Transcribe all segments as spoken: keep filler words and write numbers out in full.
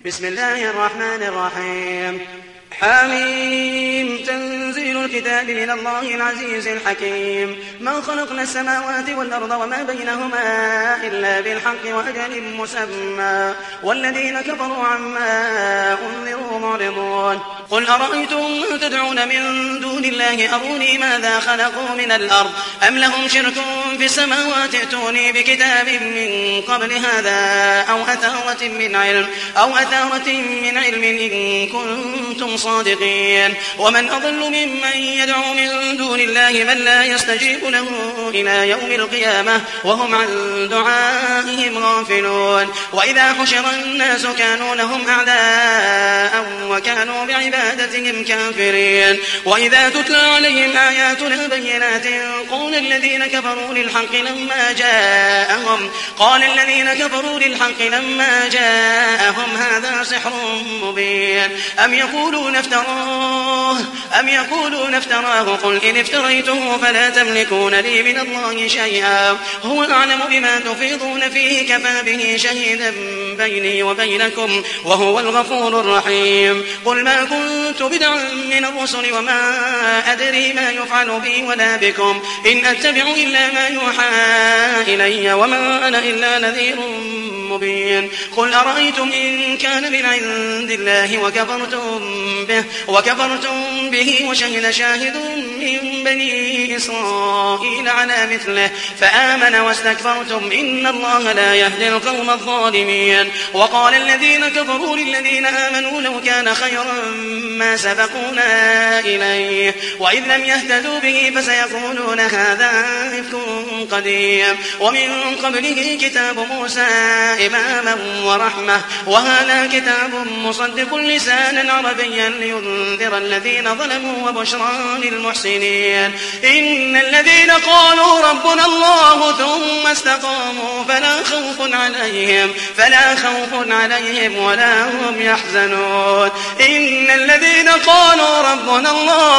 بسم الله الرحمن الرحيم. حميم. تنزيل الكتاب من الله العزيز الحكيم. ما خلقنا السماوات والأرض وما بينهما إلا بالحق وأجل مسمى والذين كفروا عما أنذروا معرضون. قل أرأيتم ما تدعون من دون الله أروني ماذا خلقوا من الأرض أم لهم شرك في السماوات ائتوني بكتاب من قبل هذا أو أثارة من علم أو أثارة من علم إن كنتم صادقين. ومن أضل ممن يدعو من دون الله من لا يستجيب له إلى يوم القيامة وهم عن دعائهم غافلون. وإذا حشر الناس كانوا لهم أعداء وكانوا بعبادتهم كافرين. وإذا تتلى عليهم آياتنا بينات قال الذين كفروا للحق لما جاءهم قال الذين كفروا للحق لما جاءهم هذا سحر مبين أم يقولون افتراه أم يقولون افتراه قل إن افتريته فلا تملكون لي من الله شيئا هو أعلم بما تفيضون فيه كفى به شهيدا بيني وبينكم وهو الغفور الرحيم. قل ما كنت بدعا من الرسل وما أدري ما يفعل بي ولا بكم إن أتبع إلا ما يوحى إلي وما أنا إلا نذير مبين. قل أرأيتم إن كان من عند الله وكفرتم به وكفرتم به وشهد شاهد من بني إسرائيل على مثله فآمن واستكبرتم إن الله لا يهدي القوم الظالمين. وقال الذين كفروا للذين آمنوا لو كان خيرا ما سبقونا إليه وإذ لم يهتدوا به فسيقولون هذا إفك قديم. ومن قبله كتاب موسى إماما ورحمة وهذا كتاب مصدق لسانا عربيا لينذر الذين ظلموا وبشرى للمحسنين. إن الذين قالوا ربنا الله ثم استقاموا فلا خوف عليهم فلا خوف عليهم ولا هم يحزنون. إن الذين قالوا ربنا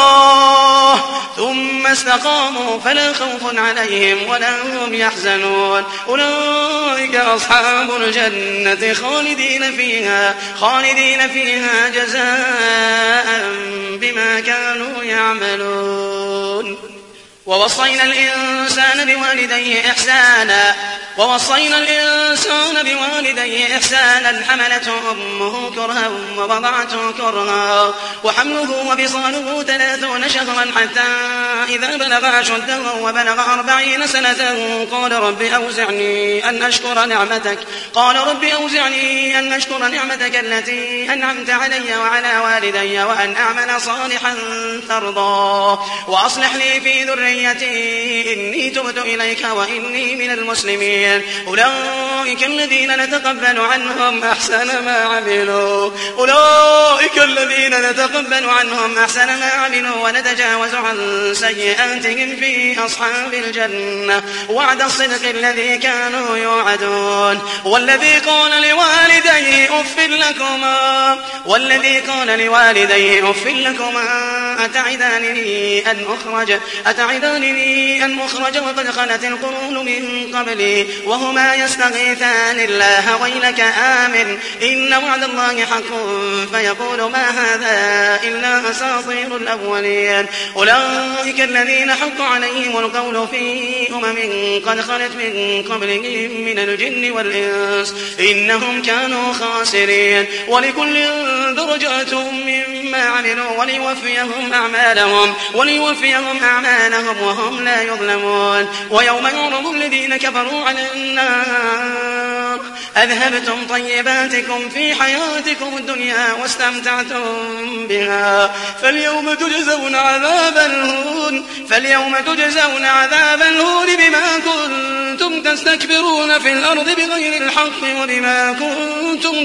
الله ثم استقاموا فلا خوف عليهم ولا هم يحزنون. أولئك أصحاب الجنة خالدين فيها خالدين فيها جزاء بما كانوا يعملون. ووصينا الإنسان بوالديه إحسانا ووصينا الإنسان بوالديه إحسانا حملته أمه كرها ووضعته كرها وحمله وفصاله ثلاثون شهرا حتى إذا بلغ أشده وبلغ أربعين سنة قال رب أوزعني أن أشكر نعمتك قال رب أوزعني أن أشكر نعمتك التي أنعمت علي وعلى والدي وأن أعمل صالحا ترضاه وأصلح لي في ذريتي إني تبت إليك وإني من المسلمين. أولئك الذين نتقبل عنهم أحسن ما عملوا أولئك الذين نتقبل عنهم أحسن ما عملوا ونتجاوز عن سيئاتهم في أصحاب الجنة وعد الصدق الذي كانوا يوعدون. والذي قال لوالديه أف لكما والذي قال لوالديه أف لكما أتعدانني أن أخرج أتعدانني أن أخرج وقد خلت القرون من قبلي وهما يستغيثان الله ويلك آمن إن وعد الله حق فيقول ما هذا إلا أساطير الأولين. أولئك الذين حق عليهم القول في أمم قد خلت من قبلهم من الجن والإنس إنهم كانوا خاسرين. ولكل درجات مما عملوا وليوفيهم أعمالهم وليوفيهم أعمالهم وهم لا يظلمون. ويوم يعرض الذين كفروا على النار أذهبتم طيباتكم في حياتكم الدنيا واستمتعتم بها فاليوم تجزون عذاب الهون فاليوم تجزون عذاب الهون بما كنتم تستكبرون في الأرض بغير الحق وبما كنتم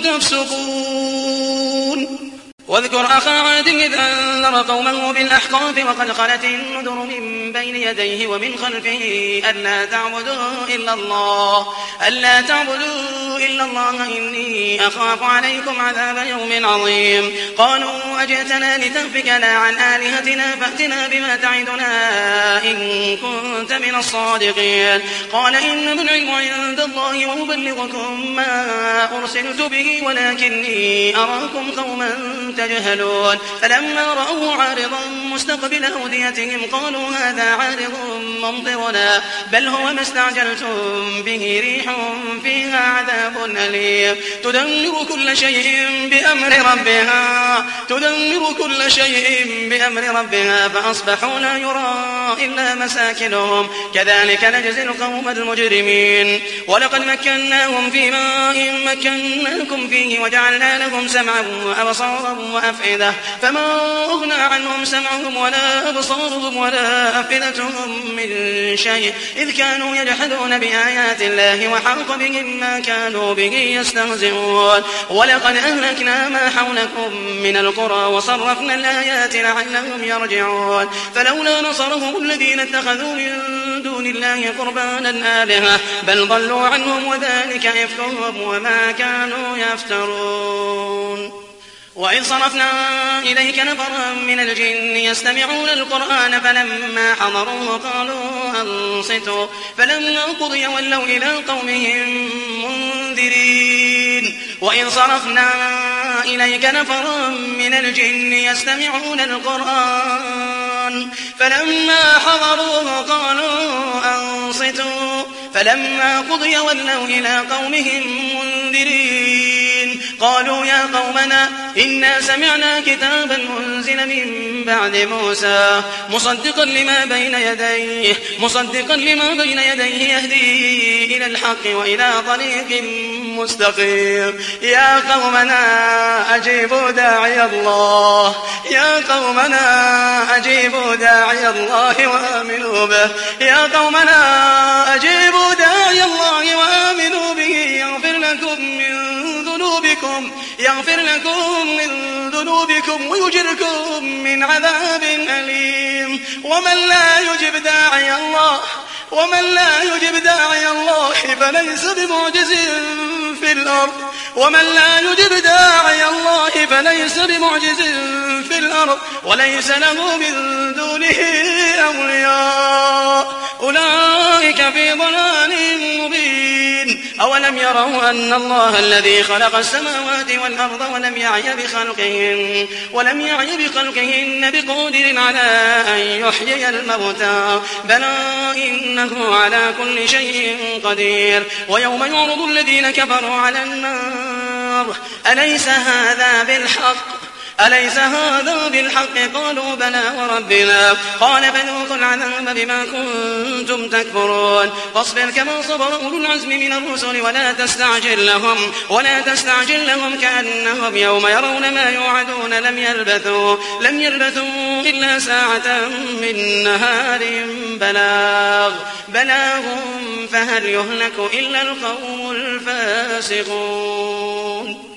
تفسقون. واذكر أخا عاد إذ أنذر قومه بالأحقاف وقد خلت النذر من بين يديه ومن خلفه ألا تعبدوا إلا الله ألا تعبدوا إلا الله إني أخاف عليكم عذاب يوم عظيم. قالوا قالوا أجئتنا لتأفكنا عن آلهتنا فأتنا بما تعدنا إن كنت من الصادقين قال إنما العلم عند الله وأبلغكم ما أرسلت به ولكني أراكم قوما تجهلون فلما رأوه عارضا مستقبل أوديتهم قالوا هذا عارض ممطرنا بل هو ما استعجلتم به ريح فيها عذاب أليم تدمر كل شيء بأمر ربها تدمر كل شيء بأمر ربها فأصبحوا لا يرى إلا مساكنهم كذلك نجزي القوم المجرمين ولقد مكناهم في ماء مكناكم فيه وجعلنا لهم سمعا وأبصارا وأفئدة فما أغنى عنهم سمعهم ولا أبصارهم ولا أفئدتهم من شيء إذ كانوا يجحدون بآيات الله وحاق بهم ما كانوا به يستهزئون ولقد أهلكنا ما حولكم من القرى وصرفنا الآيات لعلهم يرجعون فلولا نصرهم الذين اتخذوا من دون الله قربانا آلهة بل ضلوا عنهم وذلك إفكهم وما كانوا يفترون وإذ صرفنا إليك نفرا من الجن يستمعون القرآن فلما حضروه قالوا أنصتوا فلما قضي ولوا إلى قومهم منذرين وإذ صرفنا إليك نفرا من الجن يستمعون القرآن فلما حضروه قالوا أنصتوا فلما قضي ولوا إلى قومهم منذرين قالوا يا قومنا إنا سمعنا كتابا أنزل من بعد موسى مصدقا لما بين يديه مصدقا لما بين يديه يهدي إلى الحق وإلى طريق مستقيم يا قومنا أجيبوا داعي الله يا قومنا أجيبوا داعي الله وآمنوا به يا قومنا أجيبوا داعي الله وآمنوا به يغفر لكم من ذنوبكم يغفر لكم من ذنوبكم ويجركم من عذاب أليم ومن لا يجب داعي الله ومن لا يجب داعي الله فليس بمعجز في الأرض ومن لا يجب داعي الله فليس بمعجز في الأرض وليس له من دونه أولياء أولئك في ضلال مبين أولم يروا أن الله الذي خلق السماوات والأرض ولم يعي بخلقهن ولم يعي بخلقهن بقادر على أن يحيي الموتى بلى إنه على كل شيء قدير ويوم يعرض الذين كفروا على النار أليس هذا بالحق أليس هذا بالحق قالوا بلى وربنا قال فذوقوا العذاب بما كنتم تكفرون فاصبر كما صبر أولو العزم من الرسل ولا تستعجل لهم ولا تستعجل لهم كأنهم يوم يرون ما يوعدون لم يلبثوا لم يلبثوا إلا ساعة من نهار بلاغ بلاغ فهل يهلك إلا القوم الفاسقون